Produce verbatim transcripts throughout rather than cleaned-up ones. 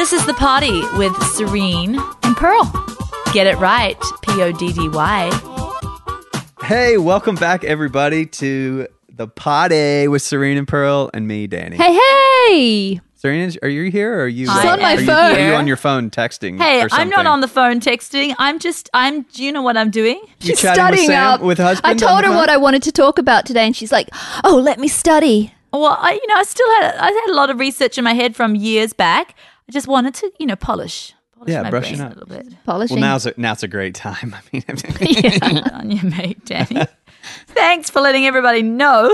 This is The Party with Serene and Pearl. Get it right, P O D D Y. Hey, welcome back, everybody, to The Party with Serene and Pearl and me, Danny. Hey, hey! Serene, are you here or are you? She's on my are you, phone. Are you on your phone texting? Hey, or something? I'm not on the phone texting. I'm just, I'm, do you know what I'm doing? You She's chatting studying with Sam, up. with husband. I on told the her phone? what I wanted to talk about today, and she's like, "Oh, let me study." Well, I, you know, I still had, I had a lot of research in my head from years back. I just wanted to, you know, polish, polish Yeah, my brushing brain up. a little bit. Polishing. Well, now's a, now's a great time. I mean, Yeah, on your mate, Danny. Thanks for letting everybody know.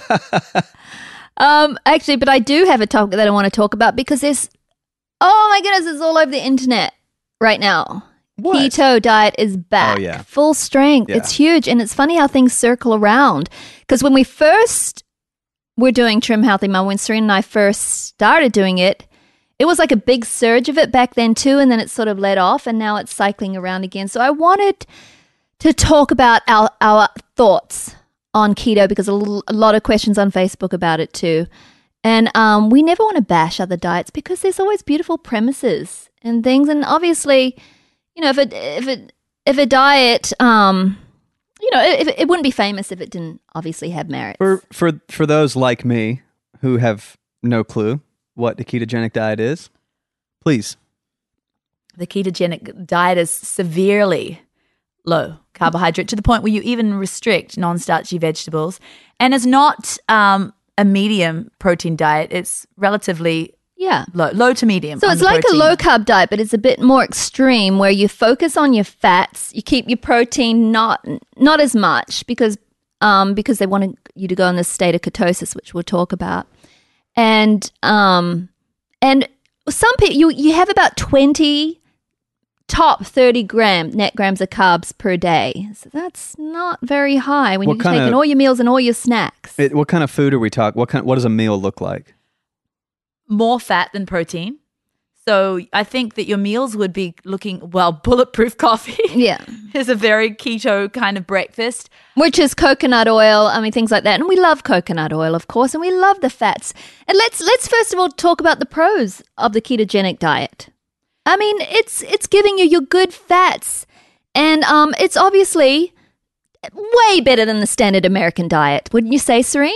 um, actually, but I do have a topic that I want to talk about because there's, oh my goodness, it's all over the internet right now. What? Keto diet is back, Oh, yeah. full strength. Yeah. It's huge, and it's funny how things circle around. Because when we first were doing Trim Healthy Mum, when Serena and I first started doing it, it was like a big surge of it back then too, and then it sort of let off, and now it's cycling around again. So I wanted to talk about our, our thoughts on keto because a, little, a lot of questions on Facebook about it too. And um, we never want to bash other diets because there's always beautiful premises and things. And obviously, you know, if it if it if a diet, um, you know, it, it wouldn't be famous if it didn't obviously have merits. for for for those like me who have no clue what the ketogenic diet is, please. The ketogenic diet is severely low carbohydrate to the point where you even restrict non-starchy vegetables, and is not um, a medium protein diet. It's relatively Yeah. low, low to medium. So on it's the like protein. a low carb diet, but it's a bit more extreme where you focus on your fats, you keep your protein not not as much because um because they want you to go in this state of ketosis, which we'll talk about. And um and some people you you have about twenty top thirty gram net grams of carbs per day. So that's not very high when What you're kind taking of- all your meals and all your snacks. It, what kind of food are we talking? What kind? What does a meal look like? more fat than protein. So I think that your meals would be looking, well, bulletproof coffee Yeah. is a very keto kind of breakfast. Which is coconut oil, I mean, things like that. And we love coconut oil, of course, and we love the fats. And let's let's first of all talk about the pros of the ketogenic diet. I mean, it's it's giving you your good fats. And um, it's obviously way better than the standard American diet. Wouldn't you say, Serene?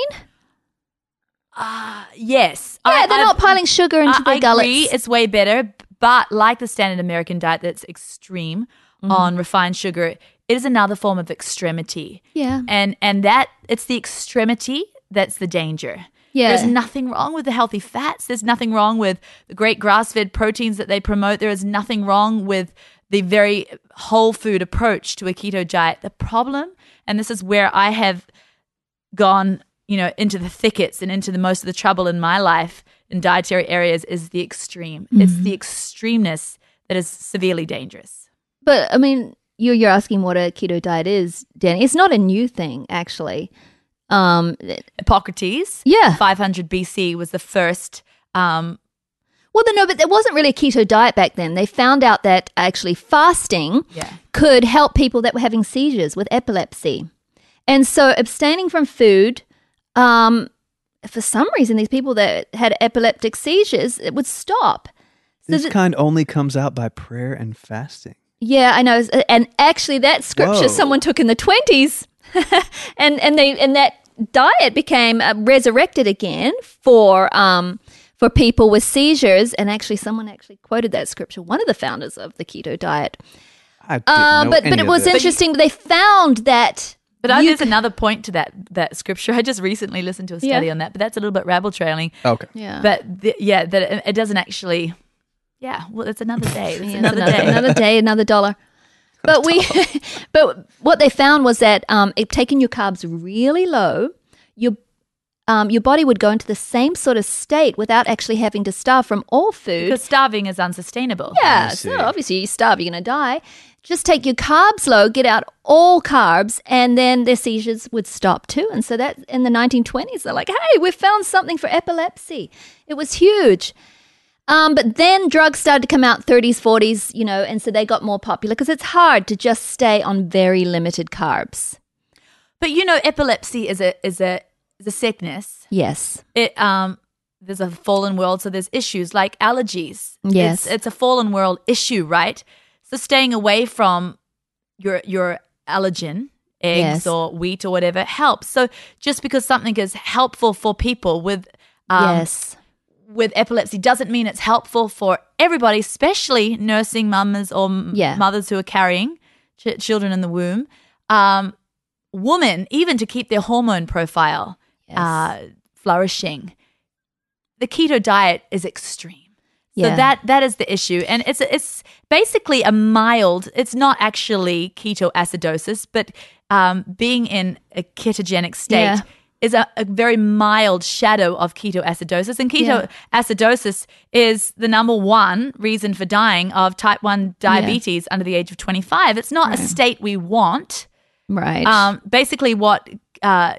Uh, yes. Yeah, I- they're I- not piling sugar into I, their I gullets. agree, it's way better, but like the standard American diet that's extreme Mm-hmm. on refined sugar, it is another form of extremity. Yeah. And and that it's the extremity that's the danger. Yeah. There's nothing wrong with the healthy fats. There's nothing wrong with the great grass-fed proteins that they promote. There is nothing wrong with the very whole food approach to a keto diet. The problem, and this is where I have gone, you know, into the thickets and into the most of the trouble in my life in dietary areas, is the extreme. Mm-hmm. It's the extremeness that is severely dangerous. But, I mean, you're, you're asking what a keto diet is, Danny. It's not a new thing, actually. Um, Hippocrates, Yeah. five hundred B C was the first. Um, Well, no, but there wasn't really a keto diet back then. They found out that actually fasting Yeah. could help people that were having seizures with epilepsy. And so abstaining from food, um, for some reason, these people that had epileptic seizures, it would stop. So This th- kind only comes out by prayer and fasting. yeah, I know. And actually that scripture Whoa. someone took in the twenties and, and they, and that diet became uh, resurrected again for, um, for people with seizures. And actually someone actually quoted that scripture, one of the founders of the keto diet. I didn't Uh, know but any but it of was this. interesting. They found that. But I, you there's c- another point to that that scripture. I just recently listened to a study Yeah. on that, but that's a little bit rabble trailing. Okay. Yeah. But the, yeah, that it, it doesn't actually. Yeah, well, it's another day. It's Yeah, another, another, day. another day, another dollar. But we, but what they found was that um, it, taking your carbs really low, your um, your body would go into the same sort of state without actually having to starve from all food. Because starving is unsustainable. Yeah, I so see. obviously you starve, you're going to die. Just take your carbs low, get out all carbs, and then their seizures would stop too. And so that in the nineteen twenties, they're like, hey, we found something for epilepsy. It was huge. Um, but then drugs started to come out thirties, forties, you know, and so they got more popular because it's hard to just stay on very limited carbs. But you know, epilepsy is a is a is a sickness. Yes. It um there's a fallen world, so there's issues like allergies. Yes. It's, it's a fallen world issue, right? So staying away from your your allergen, eggs Yes. or wheat or whatever helps. So just because something is helpful for people with um, yes. with epilepsy doesn't mean it's helpful for everybody, especially nursing mums or m- Yeah. mothers who are carrying ch- children in the womb. Um, women, even to keep their hormone profile Yes. uh, flourishing. The keto diet is extreme. So Yeah. that that is the issue. And it's it's basically a mild, it's not actually ketoacidosis, but um, being in a ketogenic state Yeah. is a, a very mild shadow of ketoacidosis. And Yeah. ketoacidosis is the number one reason for dying of type one diabetes under the age of twenty-five. It's not a state we want. Right. Um, basically, what uh,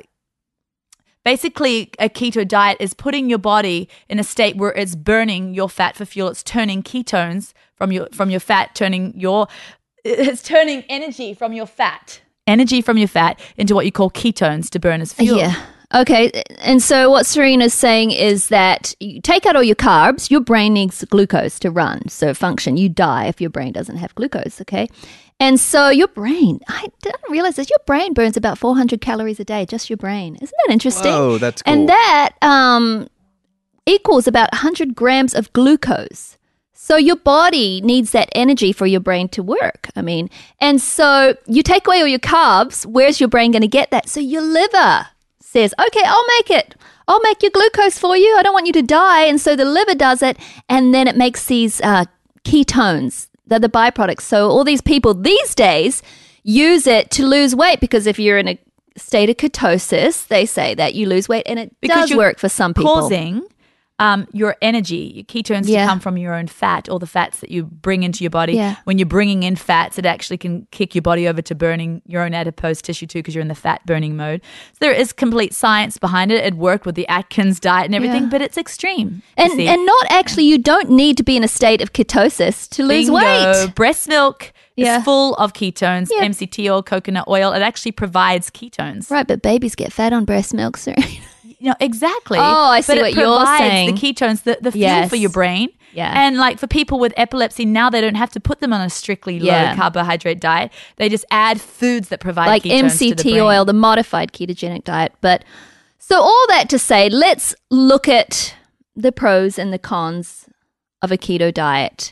basically a keto diet is putting your body in a state where it's burning your fat for fuel. It's turning ketones from your from your fat, turning your it's turning energy from your fat, energy from your fat into what you call ketones to burn as fuel. Yeah. Okay. And so what Serena's saying is that you take out all your carbs, your brain needs glucose to run, so function. You die if your brain doesn't have glucose, okay? And so your brain, I didn't realize this, your brain burns about four hundred calories a day, just your brain. Isn't that interesting? Whoa, that's cool. And that um, equals about one hundred grams of glucose. So your body needs that energy for your brain to work. I mean, and so you take away all your carbs, where's your brain going to get that? So your liver says, okay, I'll make it. I'll make your glucose for you. I don't want you to die. And so the liver does it, and then it makes these uh, ketones. They're the byproducts. So all these people these days use it to lose weight, because if you're in a state of ketosis, they say that you lose weight, and it Because does you're work for some people. Causing um, your energy, your ketones Yeah. to come from your own fat or the fats that you bring into your body. Yeah. When you're bringing in fats, it actually can kick your body over to burning your own adipose tissue too, because you're in the fat burning mode. So there is complete science behind it. It worked with the Atkins diet and everything, Yeah. but it's extreme. you And see. and not actually, you don't need to be in a state of ketosis to lose Bingo. weight. Breast milk Yeah. is full of ketones, Yeah. M C T oil, coconut oil. It actually provides ketones. Right, but babies get fat on breast milk, Serena. You know, exactly. Oh, I see but what it you're provides saying. the ketones, the, the fuel Yes. for your brain. Yeah. And like for people with epilepsy, now they don't have to put them on a strictly Yeah. low carbohydrate diet. They just add foods that provide Like ketones M C to the T brain. oil, the modified ketogenic diet. But so all that to say, let's look at the pros and the cons of a keto diet.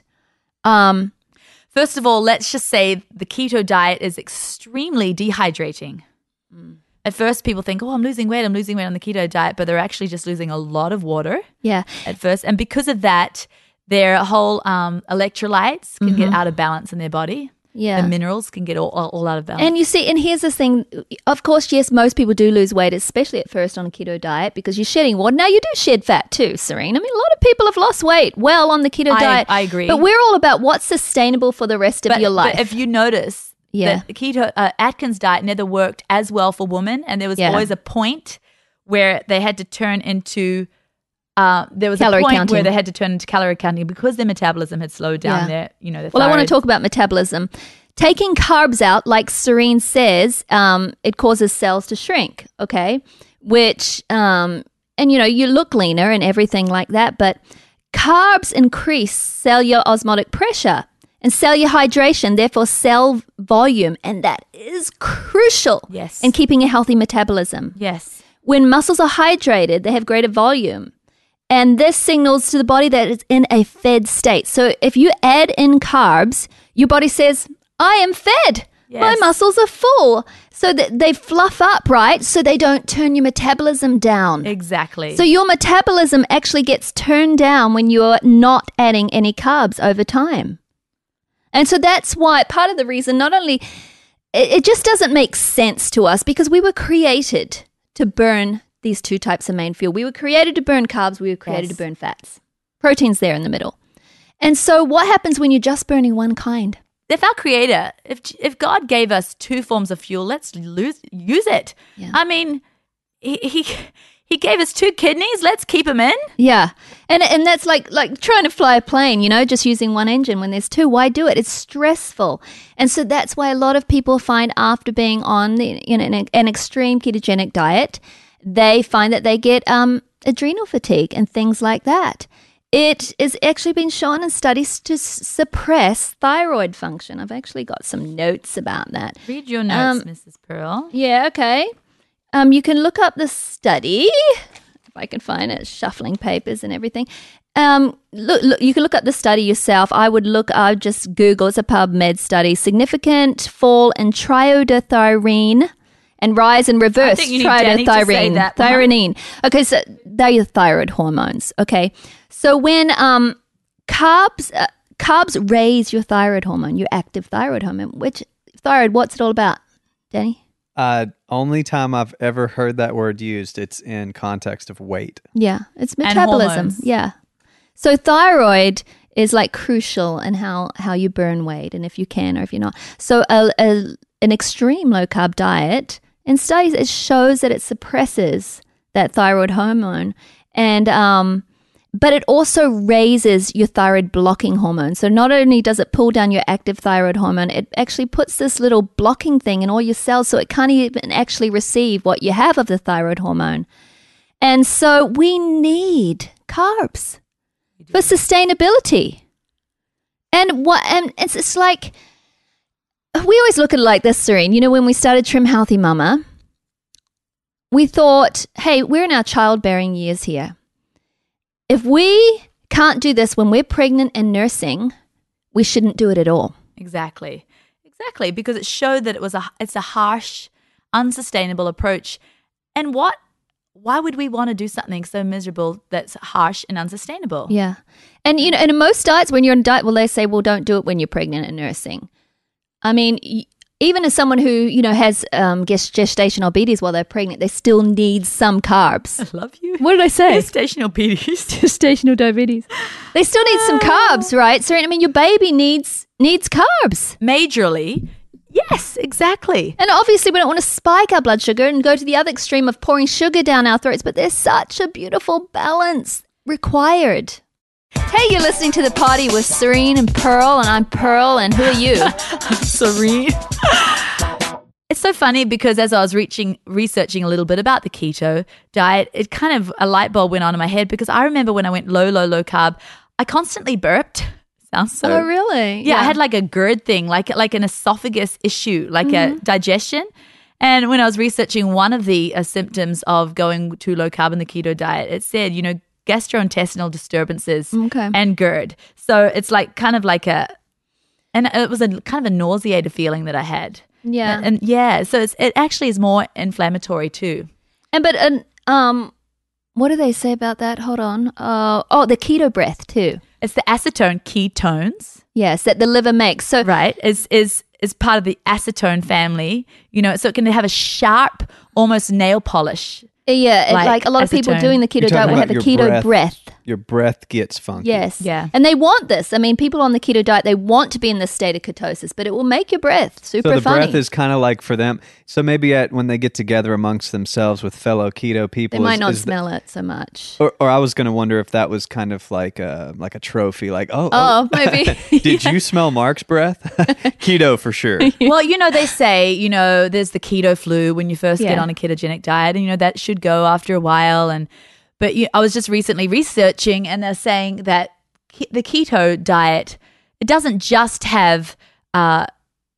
Um, First of all, let's just say the keto diet is extremely dehydrating. At first, people think, oh, I'm losing weight, I'm losing weight on the keto diet, but they're actually just losing a lot of water yeah. at first. And because of that, their whole um, electrolytes can get out of balance in their body. Mm-hmm. Yeah. The minerals can get all, all, all out of balance. And you see, and here's the thing. Of course, yes, most people do lose weight, especially at first on a keto diet, because you're shedding water. Now, you do shed fat too, Serene. I mean, a lot of people have lost weight well on the keto I- diet. I agree. But we're all about what's sustainable for the rest of but, your life. but if you notice, Yeah. that the keto uh, Atkins diet never worked as well for women, and there was Yeah. always a point where they had to turn into uh, there was Calorie a point counting. where they had to turn into calorie counting because their metabolism had slowed down. Yeah. Their you know their Well, I want to thyroid. talk about metabolism. Taking carbs out, like Serene says, um, it causes cells to shrink, okay? Which, um, and you know, you look leaner and everything like that, but carbs increase cellular osmotic pressure and cellular hydration, therefore cell volume, and that is crucial Yes. in keeping a healthy metabolism. Yes. When muscles are hydrated, they have greater volume. And this signals to the body that it's in a fed state. So if you add in carbs, your body says, I am fed. My Yes. muscles are full. So that they fluff up, right? So they don't turn your metabolism down. Exactly. So your metabolism actually gets turned down when you're not adding any carbs over time. And so that's why part of the reason, not only, it, it just doesn't make sense to us because we were created to burn these two types of main fuel. We were created to burn carbs. We were created Yes. to burn fats. Protein's there in the middle. And so what happens when you're just burning one kind? if our creator, if if God gave us two forms of fuel, let's lose, use it. Yeah. I mean, he, he he gave us two kidneys. Let's keep them in. Yeah. And and that's like like trying to fly a plane, you know, just using one engine when there's two. Why do it? It's stressful. And so that's why a lot of people find after being on the, you know, an, an extreme ketogenic diet, they find that they get um adrenal fatigue and things like that. It is actually been shown in studies to s- suppress thyroid function. I've actually got some notes about that. Read your notes, Um, Missus Pearl. Yeah, okay. Um, you can look up the study, if I can find it, shuffling papers and everything. Um, look, look, you can look up the study yourself. I would look, I would just Google, it's a PubMed study, significant fall in triiodothyronine and rise in reverse think you need Danny to say triiodothyronine. that. Thyronine. Okay, so they're your thyroid hormones. Okay, so when um carbs uh, carbs raise your thyroid hormone, your active thyroid hormone. Which thyroid? What's it all about, Danny? Uh, only time I've ever heard that word used, it's in context of weight. Yeah, it's And metabolism. hormones. Yeah. So thyroid is like crucial in how, how you burn weight and if you can or if you're not. So a, a, an extreme low carb diet, in studies, it shows that it suppresses that thyroid hormone. And, um, but it also raises your thyroid blocking hormone. So not only does it pull down your active thyroid hormone, it actually puts this little blocking thing in all your cells so it can't even actually receive what you have of the thyroid hormone. And so we need carbs for sustainability. And what and it's, it's like we always look at it like this, Serene. You know, when we started Trim Healthy Mama, we thought, hey, we're in our childbearing years here. If we can't do this when we're pregnant and nursing, we shouldn't do it at all. Exactly. Exactly. Because it showed that it was a it's a harsh, unsustainable approach. And what why would we want to do something so miserable that's harsh and unsustainable? Yeah. And, you know, and in most diets, when you're on a diet, well, they say, well, don't do it when you're pregnant and nursing. I mean, y- even as someone who, you know, has um, gest- gestational diabetes while they're pregnant, they still need some carbs. I love you. What did I say? Gestational P Ds. Gestational diabetes. They still need some carbs, right? So, I mean, your baby needs needs carbs. Majorly. Yes, exactly. And obviously, we don't want to spike our blood sugar and go to the other extreme of pouring sugar down our throats, but there's such a beautiful balance required. Hey, you're listening to The Party with Serene and Pearl, and I'm Pearl, and who are you? Serene. It's so funny because as I was reaching, researching a little bit about the keto diet, it kind of, a light bulb went on in my head because I remember when I went low, low, low carb, I constantly burped. Sounds so... Oh, really? Yeah, I had like a GERD thing, like like an esophagus issue, like Mm-hmm. a digestion. And when I was researching one of the uh, symptoms of going too low carb in the keto diet, it said, you know, gastrointestinal disturbances Okay. and GERD. So it's like kind of like a, and it was a kind of a nauseated feeling that I had. Yeah. And, and yeah, so it's, it actually is more inflammatory too. And but um, um, what do they say about that? Hold on. Uh, oh, the keto breath too. It's the acetone ketones, Yes, that the liver makes. So right? Is is is part of the acetone family. You know, so it can have a sharp, almost nail polish. yeah, it- Like like, a lot of people acetone. doing the keto You're diet talking will have a about your keto breath. breath. Your breath gets funky. Yes. Yeah. And they want this. I mean, people on the keto diet, they want to be in this state of ketosis, but it will make your breath super So the funny. breath is kind of like for them. So maybe at when they get together amongst themselves with fellow keto people, they might is- not is the- smell it so much. or, or I was going to wonder if that was kind of like a like a trophy, like oh, Oh, maybe. did you smell Mark's breath? Keto for sure. Well, you know, they say, you know, there's the keto flu when you first get Yeah. on a ketogenic diet, and, you know, that should go after a while. And, but you, I was just recently researching, and they're saying that ke- the keto diet, it doesn't just have uh,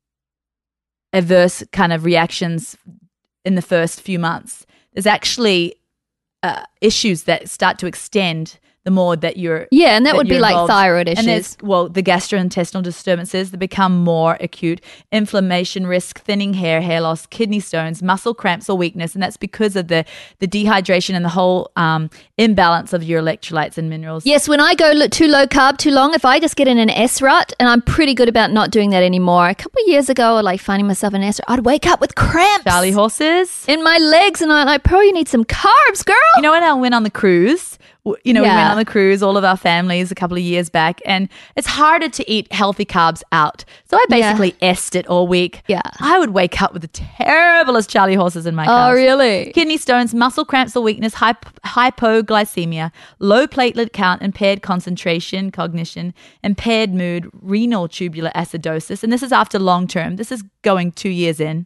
adverse kind of reactions in the first few months. There's actually uh, issues that start to extend the more that you're Yeah, and that would be you're like involved. thyroid And issues. there's, well, the gastrointestinal disturbances that become more acute, inflammation risk, thinning hair, hair loss, kidney stones, muscle cramps or weakness, and that's because of the the dehydration and the whole um, imbalance of your electrolytes and minerals. Yes, when I go lo- too low carb too long, if I just get in an S rut, and I'm pretty good about not doing that anymore. A couple of years ago, like finding myself in an S rut, I'd wake up with cramps Charlie horses. in my legs, and I'm like, "Pro, you need some carbs, girl." You know, when I went on the cruise, w- you know, we Yeah. went on the cruise, all of our families a couple of years back, and it's harder to eat healthy carbs out. So I Yeah. basically S'd it all week. Yeah. I would wake up with the terriblest Charlie horses in my Oh, carbs. really? Kidney stones, muscle cramps or weakness, hyp- hypoglycemia, low platelet count, impaired concentration, cognition, impaired mood, renal tubular acidosis. And this is after long term. This is going two years in.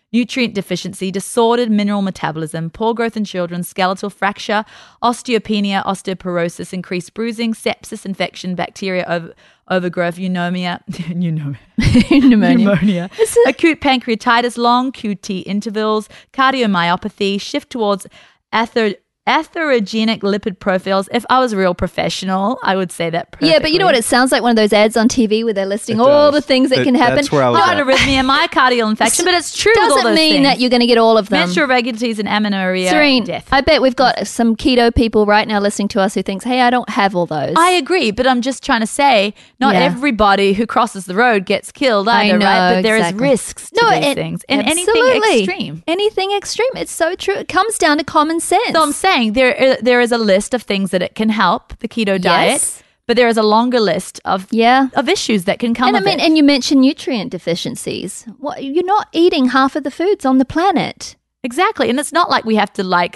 nutrient deficiency, disordered mineral metabolism, poor growth in children, skeletal fracture, osteopenia, osteoporosis, increased bruising, sepsis, infection, bacteria over, overgrowth, pneumonia, pneumonia, Pneumonia. pneumonia acute pancreatitis, long Q T intervals, cardiomyopathy, shift towards ather- atherogenic lipid profiles. If I was a real professional, I would say that perfectly. Yeah, but you know what? It sounds like one of those ads on T V where they're listing It all does. the things that It- can happen. that's where I was Heart at. arrhythmia, myocardial infection, but it's true with all Doesn't those mean things. that you're going to get all of them. Menstrual irregularities and amenorrhea, Serene, death. I bet we've got some keto people right now listening to us who thinks, hey, I don't have all those. I agree, but I'm just trying to say not Yeah. everybody who crosses the road gets killed I either, know, right? But there is exactly. risks to No, these it- things. And absolutely. anything extreme. Anything extreme. It's so true. It comes down to common sense. So I'm saying there there is a list of things that it can help, the keto diet, Yes. but there is a longer list of yeah. of issues that can come And I of mean, it. and you mentioned nutrient deficiencies. What, you're not eating half of the foods on the planet. Exactly. And it's not like we have to like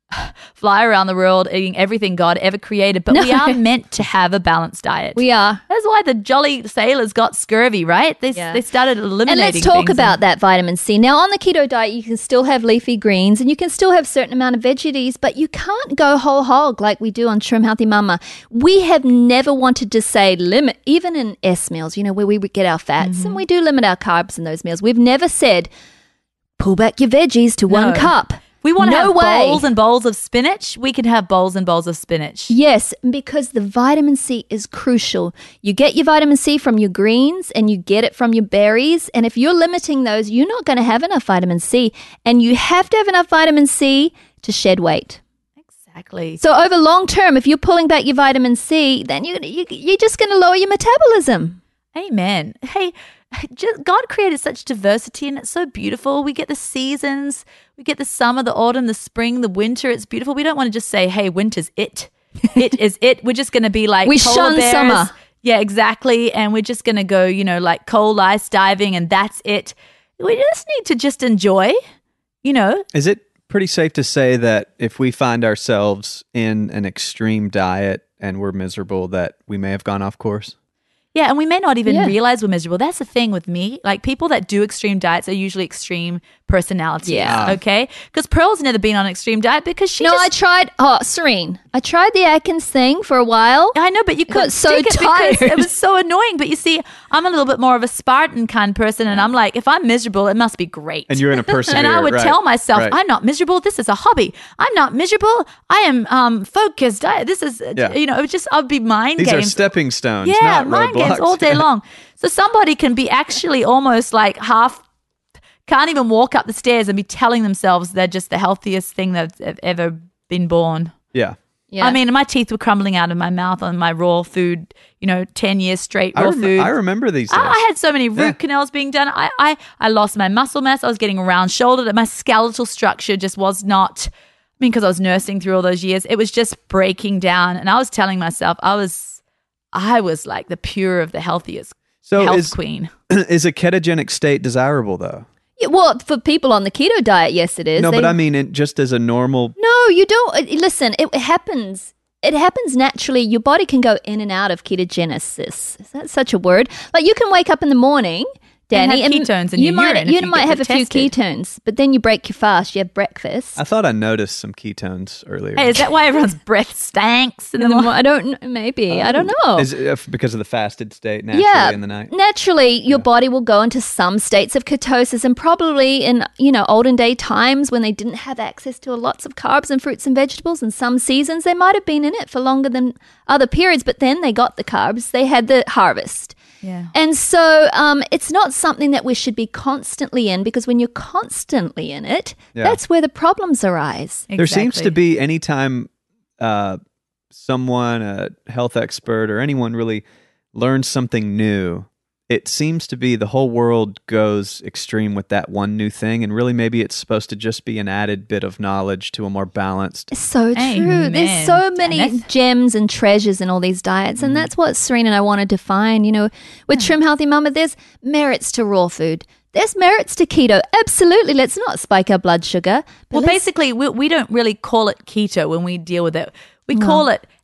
fly around the world eating everything God ever created, but No. we are meant to have a balanced diet. We are. That's why the jolly sailors got scurvy, right? They, Yeah. they started eliminating And let's talk things about and- that vitamin C. Now, on the keto diet, you can still have leafy greens and you can still have a certain amount of veggies, but you can't go whole hog like we do on Trim Healthy Mama. We have never wanted to say limit, even in S meals, you know, where we would get our fats Mm-hmm. and we do limit our carbs in those meals. We've never said, pull back your veggies to one No. cup. We want to No have way. bowls and bowls of spinach. We can have bowls and bowls of spinach. Yes, because the vitamin C is crucial. You get your vitamin C from your greens and you get it from your berries. And if you're limiting those, you're not going to have enough vitamin C. And you have to have enough vitamin C to shed weight. Exactly. So over long term, if you're pulling back your vitamin C, then you, you, you're just going to lower your metabolism. Amen. Hey, just, God created such diversity and it's so beautiful. We get the seasons. We get the summer, the autumn, the spring, the winter. It's beautiful. We don't want to just say, hey, winter's it. It is it. We're just going to be like We polar shun bears. summer. Yeah, exactly. And we're just going to go, you know, like cold ice diving and that's it. We just need to just enjoy, you know. Is it pretty safe to say that if we find ourselves in an extreme diet and we're miserable, that we may have gone off course? Yeah, and we may not even Yeah. realize we're miserable. That's the thing with me. Like people that do extreme diets are usually extreme personalities. Yeah. Okay? Because Pearl's never been on an extreme diet because she no, just I tried. Oh, Serene, I tried the Atkins thing for a while. I know, but you couldn't so stick it because tired. it was so annoying. But you see, I'm a little bit more of a Spartan kind person, and I'm like, if I'm miserable, it must be great. And you're in a persevere. And I would right, tell myself, right. I'm not miserable. This is a hobby. I'm not miserable. I am um, focused. I, this is, uh, Yeah. you know, it was just, I'd be mind These are games. stepping stones, Yeah, not mind games roadblocks. all day long. So somebody can be actually almost like half, can't even walk up the stairs and be telling themselves they're just the healthiest thing that have ever been born. Yeah. Yeah. I mean, my teeth were crumbling out of my mouth on my raw food, you know, ten years straight I, raw rem- food. I remember these days. I, I had so many root Yeah. canals being done. I, I, I lost my muscle mass. I was getting round shouldered. My skeletal structure just was not, I mean, because I was nursing through all those years, it was just breaking down. And I was telling myself, I was, I was like the pure of the healthiest so health is, queen. is a ketogenic state desirable, though? Yeah, well, for people on the keto diet, yes, it is. No, They- but I mean, it, just as a normal... No, you don't. uh, Listen, it happens. It happens naturally. Your body can go in and out of ketogenesis. Is that such a word? Like you can wake up in the morning, Danny, have ketones in you your might urine if you you might get have a few tested. ketones, but then you break your fast. You have breakfast. I thought I noticed some ketones earlier. Hey, is that why everyone's breath stanks in the In the morning? mo- I don't know. Maybe I don't know. Is it uh, because of the fasted state naturally yeah, in the night? naturally, your body will go into some states of ketosis, and probably in you know olden day times when they didn't have access to lots of carbs and fruits and vegetables, in some seasons they might have been in it for longer than other periods. But then they got the carbs, they had the harvest. Yeah. And so um, it's not something that we should be constantly in, because when you're constantly in it, Yeah. that's where the problems arise. There seems to Exactly. be anytime uh, someone, a health expert or anyone really learns something new, it seems to be the whole world goes extreme with that one new thing. And really, maybe it's supposed to just be an added bit of knowledge to a more balanced. It's so true. Amen, There's so many Dennis. gems and treasures in all these diets. And that's what Serene and I wanted to find. You know, with Trim Healthy Mama, there's merits to raw food. There's merits to keto. Absolutely. Let's not spike our blood sugar. But Well, let's- basically, we, we don't really call it keto when we deal with it. We call it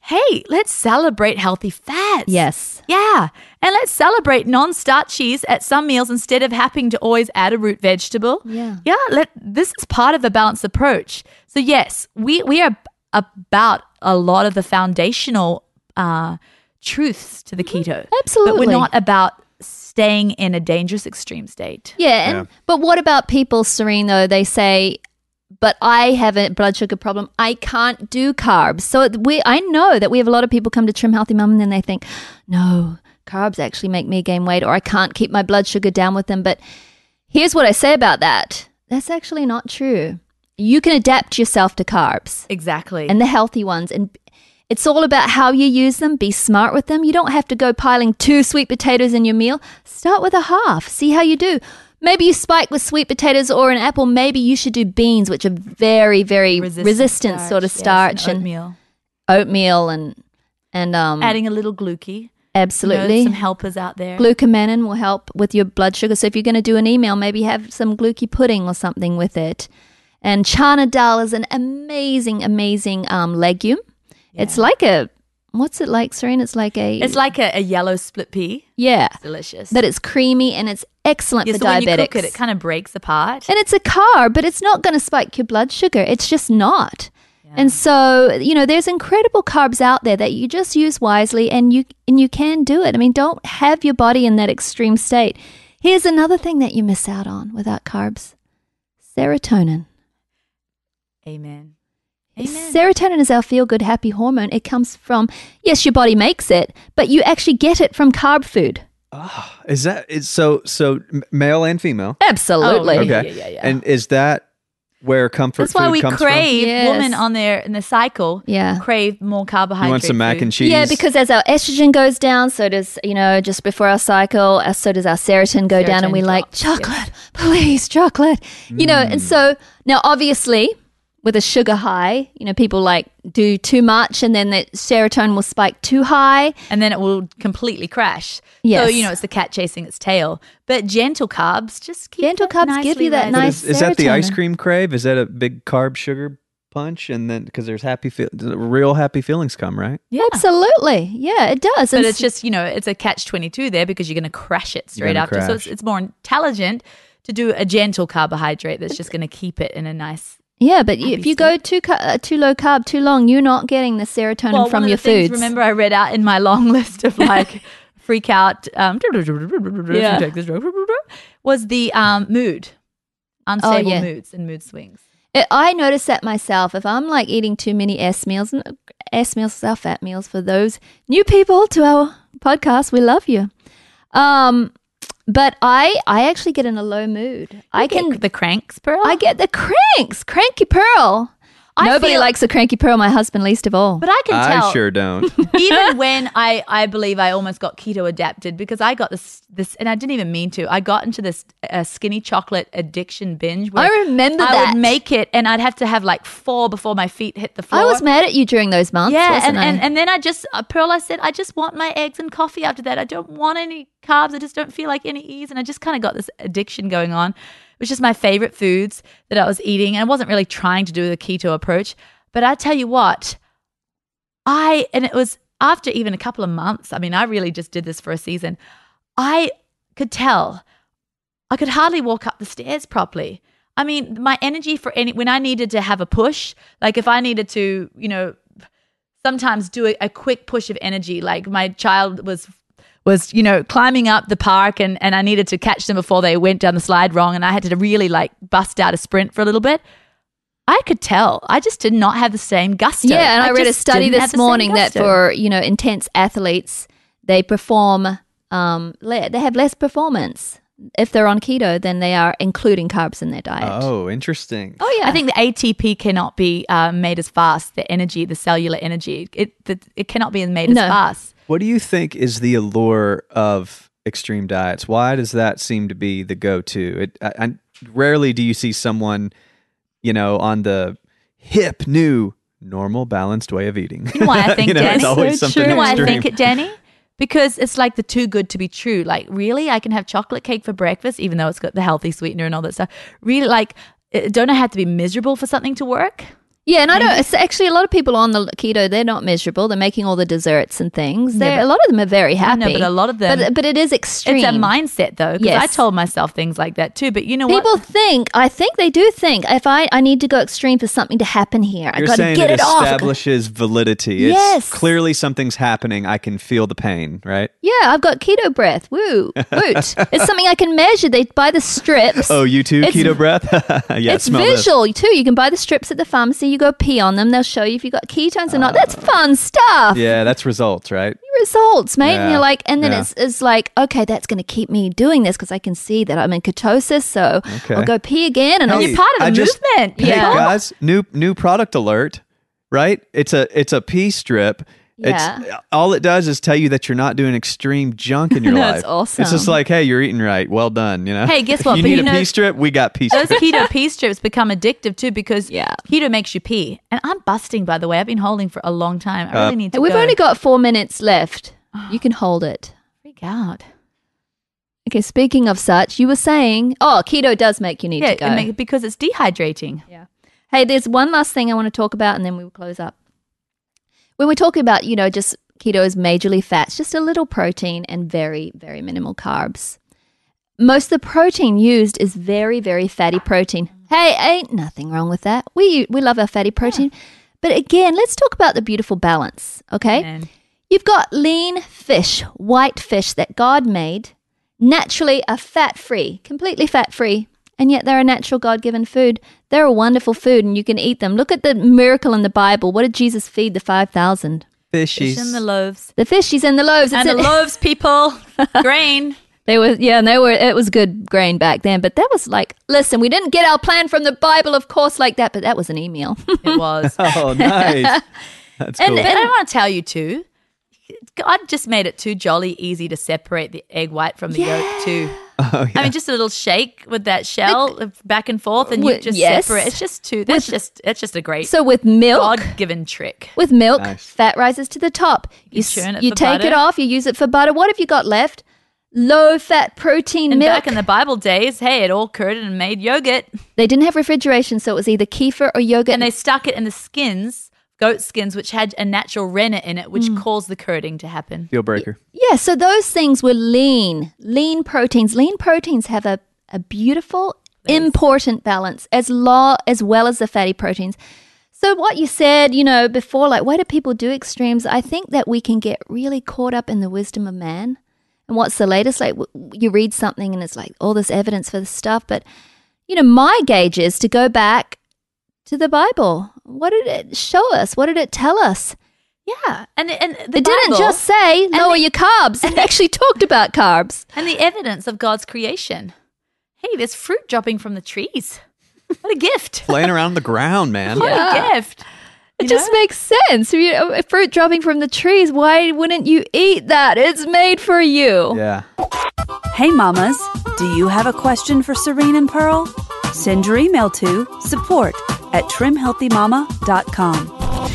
hey, let's celebrate healthy fats. Yes. Yeah. And let's celebrate non-starchies at some meals instead of having to always add a root vegetable. Yeah. Yeah. Let, this is part of a balanced approach. So yes, we, we are about a lot of the foundational uh, truths to the keto. Absolutely. But we're not about staying in a dangerous extreme state. Yeah, and, Yeah. but what about people, Serene, though? They say, but I have a blood sugar problem. I can't do carbs. So we, I know that we have a lot of people come to Trim Healthy Mum and then they think, no, carbs actually make me gain weight, or I can't keep my blood sugar down with them. But here's what I say about that. That's actually not true. You can adapt yourself to carbs Exactly. and the healthy ones. And it's all about how you use them. Be smart with them. You don't have to go piling two sweet potatoes in your meal. Start with a half. See how you do. Maybe you spike with sweet potatoes or an apple. Maybe you should do beans, which are very, very resistant, starch, sort of yes, starch, and and oatmeal. oatmeal and and um Adding a little glucose. absolutely. You know, some helpers out there. Glucomannan will help with your blood sugar. So if you're going to do an email, maybe have some glucose pudding or something with it. And chana dal is an amazing, amazing um, legume. It's like a, what's it like, Serene? It's like a, It's like a, a yellow split pea. yeah, Delicious. but it's creamy and it's excellent yeah, for so when diabetics. you cook it, it kind of breaks apart. And it's a carb, but it's not going to spike your blood sugar. It's just not. And so, you know, there's incredible carbs out there that you just use wisely, and you and you can do it. I mean, don't have your body in that extreme state. Here's another thing that you miss out on without carbs. Serotonin. Amen. Amen. Serotonin is our feel-good, happy hormone. It comes from, yes, your body makes it, but you actually get it from carb food. Oh, is that is so so m- male and female? Absolutely. Oh, Okay. yeah, yeah, yeah. And is that where comfort That's why food we comes crave Yes. women on their in the cycle. Yeah. Crave more from? carbohydrate. You want some mac food. and cheese? Yeah, because as our estrogen goes down, so does, you know, just before our cycle, uh, so does our serotonin go down, and we Serotonin like drops, chocolate, please, chocolate. You know, and so now obviously with a sugar high, you know, people like do too much and then the serotonin will spike too high. And then it will completely crash. Yes. So, you know, it's the cat chasing its tail. But gentle carbs just keep Gentle it carbs give nicely you that rising. But nice is, is that the ice serotonin. cream crave? Is that a big carb sugar punch? And then because there's happy, feel, real happy feelings come, right? Yeah. Absolutely. Yeah, it does. But And it's just, you know, it's a catch twenty-two there because you're going to crash it straight gonna after. So it's, crash. it's more intelligent to do a gentle carbohydrate that's just going to keep it in a nice. yeah, but you- happy if you go too ca- uh, too low carb too long, you're not getting the serotonin Well, from one of your the things, foods. remember I read out in my long list of like freak out um, Yeah. was the um, mood, unstable yeah. moods and mood swings. It, I notice that myself. If I'm like eating too many S meals, and S meals are fat meals for those new people to our podcast, we love you. Um, but I I actually get in a low mood. I Get can the cranks, Pearl. I get the cranks, cranky pearl. I Nobody feel- likes a cranky pearl. My husband least of all. but I can tell. I sure don't. Even when I, I believe I almost got keto adapted because I got this this and I didn't even mean to. I got into this uh, skinny chocolate addiction binge. Where I remember I that. would make it and I'd have to have like four before my feet hit the floor. I was mad at you during those months. Yeah, wasn't and, I? and and then I just uh, Pearl, I said I just want my eggs and coffee after that. I don't want any carbs. I just don't feel like any ease, and I just kind of got this addiction going on. It was just my favorite foods that I was eating, and I wasn't really trying to do the keto approach. But I tell you what, I and it was after even a couple of months. I mean, I really just did this for a season. I could tell I could hardly walk up the stairs properly. I mean, my energy for any when I needed to have a push, like if I needed to, you know, sometimes do a, a quick push of energy, like my child was was, you know, climbing up the park and, and I needed to catch them before they went down the slide wrong and I had to really like bust out a sprint for a little bit. I could tell. I just did not have the same gusto. yeah, and I, read a just study didn't have this the same morning that gusto. for, you know, intense athletes, they perform, um, le- they have less performance if they're on keto than they are including carbs in their diet. Oh, interesting. Oh, yeah. I think the A T P cannot be uh, made as fast. The energy, the cellular energy, it the, it cannot be made as No. fast. What do you think is the allure of extreme diets? Why does that seem to be the go-to? It, I, I, rarely do you see someone, you know, on the hip, new, normal, balanced way of eating. You know why I think, you know, Danny? it's always So something You know why I extreme. think it, Danny? Because it's like the too good to be true. Like, really, I can have chocolate cake for breakfast, even though it's got the healthy sweetener and all that stuff. Really, like, uh, don't I have to be miserable for something to work? Yeah, and I don't. It's actually, a lot of people on the keto, they're not miserable. They're making all the desserts and things. They're, Yeah, but- a lot of them are very happy. No, but a lot of them. But, but it is extreme. It's a mindset, though, because Yes. I told myself things like that too. But you know People what? think, I think they do think, if I, I need to go extreme for something to happen here. I You're got to saying get it it off. establishes validity. Yes. It's clearly something's happening. I can feel the pain, right? Yeah, I've got keto breath. Woo, woot. It's something I can measure. They buy the strips. Oh, you too, It's- keto breath? Yeah, it's smell this. visual too. You can buy the strips at the pharmacy. You go pee on them. They'll show you if you've got ketones or not. That's fun stuff. Yeah, that's results, right? Results, mate. And Yeah. you're like, and then Yeah. it's, it's like, okay, that's going to keep me doing this because I can see that I'm in ketosis. So Okay. I'll go pee again and I'll You're part of the I just- movement. Hey Yeah. guys, new new product alert, right? It's a it's a pee strip. Yeah. It's all it does is tell you that you're not doing extreme junk in your life. That's awesome. It's just like, hey, you're eating right. Well done. You know. Hey, guess what? You But need you a know- pee strip. We got pee Those strips. keto pee strips become addictive too because Yeah. keto makes you pee. And I'm busting, by the way. I've been holding for a long time. I Uh, really need to Hey, we've go. only got four minutes left. You can hold it. freak out. Okay, speaking of such, you were saying, oh, keto does make you need Yeah, to go. it make- because it's dehydrating. Yeah. Hey, there's one last thing I want to talk about and then we will close up. When we're talking about, you know, just keto is majorly fats, just a little protein and very, very minimal carbs. Most of the protein used is very, very fatty protein. Hey, ain't nothing wrong with that. We we love our fatty protein. But again, let's talk about the beautiful balance, okay? Man. You've got lean fish, white fish that God made, naturally are fat-free, completely fat-free, and yet they're a natural God-given food. They're a wonderful food, and you can eat them. Look at the miracle in the Bible. What did Jesus feed the five thousand? Fishies. Fish in the loaves. The fishies and the loaves. And It's the it. loaves, people. Grain. They were, yeah, and they were. It was good grain back then, but that was like, listen, we didn't get our plan from the Bible, of course, like that, but that was an email. It was. Oh, nice. That's And, cool. and I want to tell you too, God just made it too jolly easy to separate the egg white from the yolk too. oh, yeah. I mean, just a little shake with that shell of back and forth, and you Wi- just yes. separate. It's just too. That's just. It's just a great So with milk, God-given trick. with milk, Nice. fat rises to the top. You, s- churn it you for take butter. it off, you use it for butter. What have you got left? Low fat protein And milk. back in the Bible days, hey, it all curded and made yogurt, They didn't have refrigeration, so it was either kefir or yogurt. and they stuck it in the skins, goat skins, which had a natural rennet in it, which Mm. caused the curding to happen. Deal breaker. yeah, so those things were lean, lean proteins. Lean proteins have a, a beautiful, important balance as law as well as the fatty proteins. So what you said, you know, before, like, why do people do extremes? I think that we can get really caught up in the wisdom of man. And what's the latest? Like, w- you read something and it's like all this evidence for this stuff. But, you know, my gauge is to go back to the Bible. What did it show us? What did it tell us? Yeah, and and the It didn't Bible just say lower the- your carbs. It actually talked about carbs. and the evidence of God's creation. Hey, there's fruit dropping from the trees. What a gift! Playing around the ground, man. What Yeah. a gift! It You just know? makes sense. You know, fruit dropping from the trees. Why wouldn't you eat that? It's made for you. Yeah. Hey mamas, do you have a question for Serene and Pearl? Send your email to support at trim healthy mama dot com.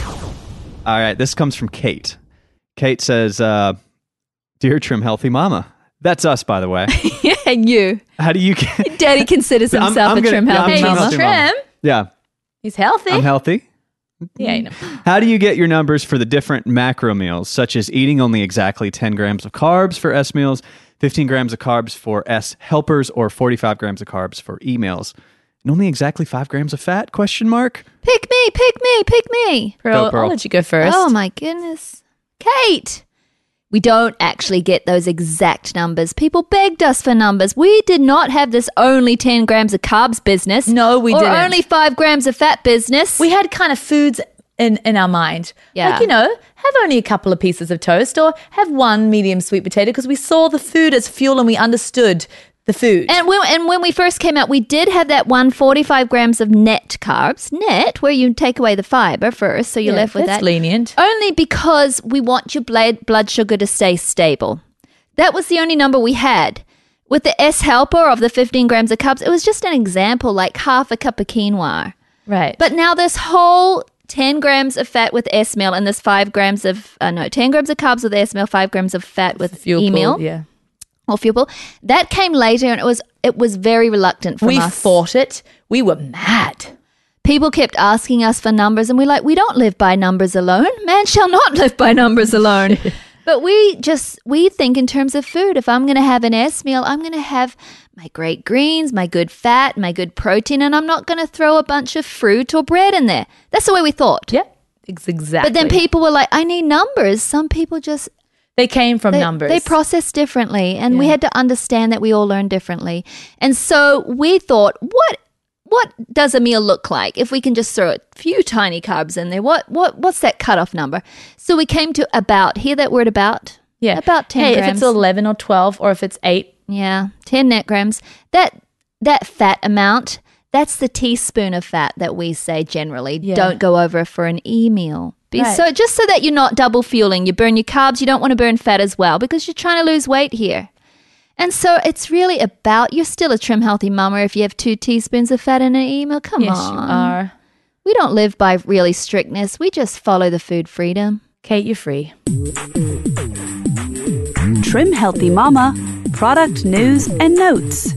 All right. This comes from Kate. Kate says, uh, "Dear Trim Healthy Mama." That's us, by the way. Yeah, and you. How do you get? Daddy considers I'm- himself I'm a gonna- trim yeah, healthy I'm Hey, Trim mama. he's Healthy Mama. trim. Yeah, He's healthy. I'm healthy. Yeah, you know. How do you get your numbers for the different macro meals, such as eating only exactly ten grams of carbs for S meals, fifteen grams of carbs for S helpers, or forty-five grams of carbs for E meals, and only exactly five grams of fat? Question mark. Pick me, pick me, pick me. Pearl, Go, Pearl. I'll let you go first. Oh my goodness. Kate. We don't actually get those exact numbers. People begged us for numbers. We did not have this only ten grams of carbs business. No, we or didn't. only five grams of fat business. We had kind of foods in, in our mind. Yeah. Like, you know, have only a couple of pieces of toast or have one medium sweet potato because we saw the food as fuel and we understood the food. And when, and when we first came out, we did have that one forty-five grams of net carbs. Net, where you take away the fiber first, so you're Yeah, left with that's that. lenient. Only because we want your blood, blood sugar to stay stable. That was the only number we had. With the S helper of the fifteen grams of carbs, it was just an example, like half a cup of quinoa. Right. But now this whole ten grams of fat with S meal and this five grams of, uh, no, ten grams of carbs with S meal, five grams of fat with fuel E meal. pool, yeah. Or fuel pool. That came later and it was it was very reluctant from We us. fought it. We were mad. people kept asking us for numbers, and we're like, we don't live by numbers alone. Man shall not live by numbers alone. But we just, we think in terms of food. If I'm going to have an S meal, I'm going to have my great greens, my good fat, my good protein, and I'm not going to throw a bunch of fruit or bread in there. That's the way we thought. Yeah, exactly. But then people were like, I need numbers. Some people just... They came from they, numbers. They process differently, and Yeah. we had to understand that we all learn differently. And so we thought, what what does a meal look like if we can just throw a few tiny carbs in there? What what what's that cutoff number? So we came to about. Hear that word about? Yeah. About ten hey, grams. if it's eleven or twelve or if it's eight. Yeah, ten net grams. That that fat amount, that's the teaspoon of fat that we say generally. Yeah. Don't go over for an e meal. Be Right. So just so that you're not double fueling, you burn your carbs, you don't want to burn fat as well because you're trying to lose weight here. And so it's really about, you're still a trim healthy mama if you have two teaspoons of fat in an e meal. Come yes, on. you are. We don't live by really strictness. We just follow the food freedom. Kate, you're free. Trim Healthy Mama, product news and notes.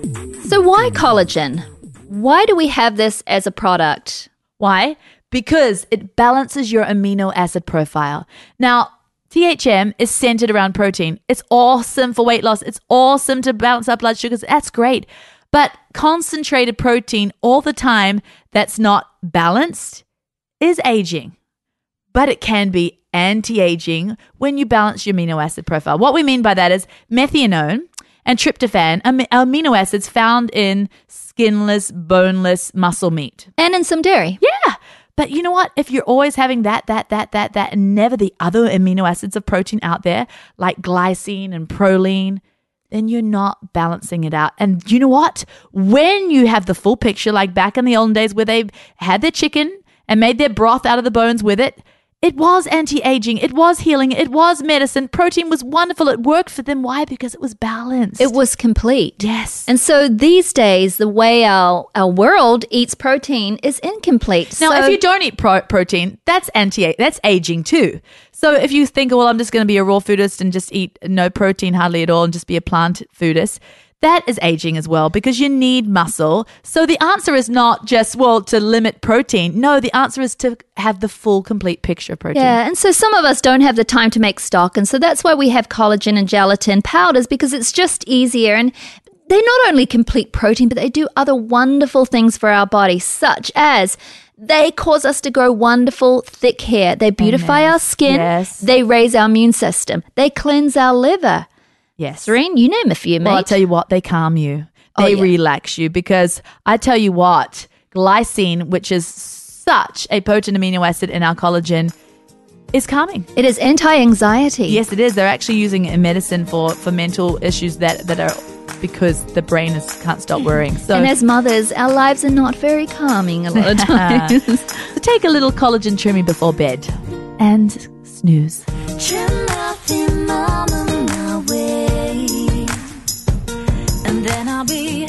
So why collagen? Why do we have this as a product? Why? Because it balances your amino acid profile. Now, T H M is centered around protein. It's awesome for weight loss. It's awesome to balance our blood sugars. That's great. But concentrated protein all the time that's not balanced is aging. But it can be anti-aging when you balance your amino acid profile. What we mean by that is methionine and tryptophan are amino acids found in skinless, boneless muscle meat. And in some dairy. Yeah. But you know what? If you're always having that, that, that, that, that, and never the other amino acids of protein out there, like glycine and proline, then you're not balancing it out. And you know what? When you have the full picture, like back in the olden days where they had their chicken and made their broth out of the bones with it, it was anti-aging. It was healing. It was medicine. Protein was wonderful. It worked for them. Why? Because it was balanced. It was complete. Yes. And so these days, the way our, our world eats protein is incomplete. Now, So- if you don't eat pro- protein, that's anti that's aging too. So if you think, well, I'm just going to be a raw foodist and just eat no protein hardly at all and just be a plant foodist, that is aging as well because you need muscle. So the answer is not just, well, to limit protein. No, the answer is to have the full, complete picture of protein. Yeah, and so some of us don't have the time to make stock, and so that's why we have collagen and gelatin powders because it's just easier, and they not only complete protein, but they do other wonderful things for our body, such as they cause us to grow wonderful, thick hair. They beautify Amen. our skin. Yes. They raise our immune system. They cleanse our liver. Yes. Serene, you name a few, mate. Well, I'll tell you what, they calm you. Oh, They yeah. relax you because I tell you what, glycine, which is such a potent amino acid in our collagen, is calming. It is anti-anxiety. Yes, it is. They're actually using it in medicine for, for mental issues that, that are because the brain is can't stop worrying. So, And as mothers, our lives are not very calming a lot of times. so take a little collagen trimming before bed and snooze. Trim healthy mama my way, and then I'll be